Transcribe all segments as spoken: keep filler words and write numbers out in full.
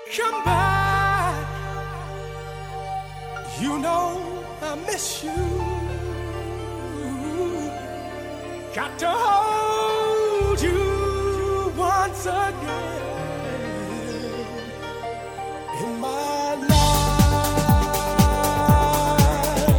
Come back. You know I miss you. Got to hold you once again in my life.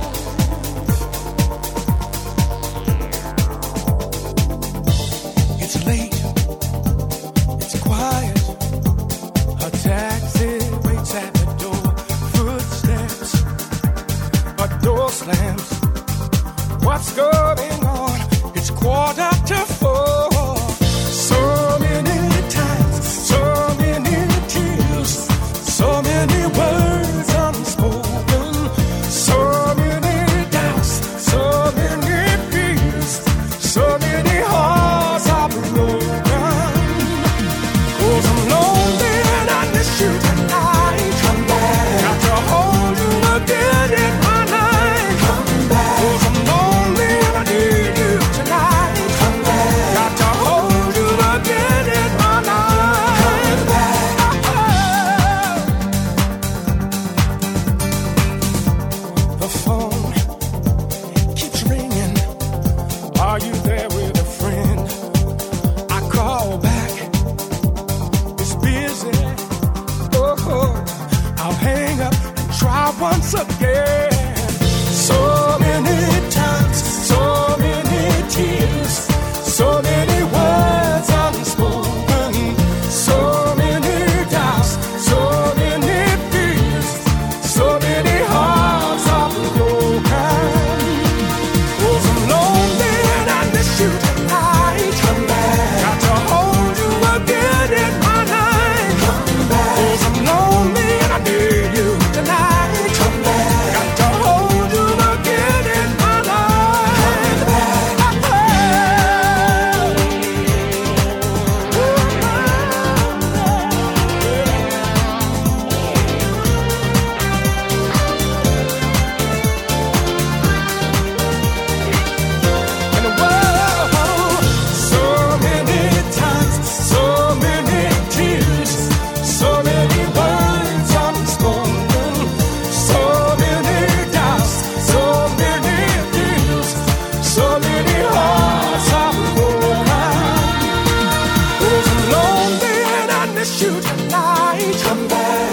It's late. It's quiet. A taxi waits at the door. Footsteps. A door slams. What's going on? It's quarter to four. So many times, so many tears, so many words unspoken, so many doubts, so many fears, so many hearts are broken. 'Cause I'm lonely and I miss you tonight. Come back. Got to hold you again in my life. Come back. 'Cause I'm lonely and I need you tonight. Come back. Got to hold you again in my life. Come back. The phone keeps ringing. Are you there with a friend? I call back. It's busy. Oh, I'll hang up and try once again. So many times, so many tears, so many words unspoken, so many doubts, so many fears, so many hearts are broken. 'Cause I'm lonely and I miss you tonight. Come back. Got to hold you again in my life. Come back. 'Cause I'm lonely and I need you tonight. Come back. Got to hold you again in my life. Come back. And whoa, so many times, so many tears, so many words unspoken, so many doubts, so many fears, so many hearts are broken. 'Cause I'm lonely and I miss you tonight. Come back.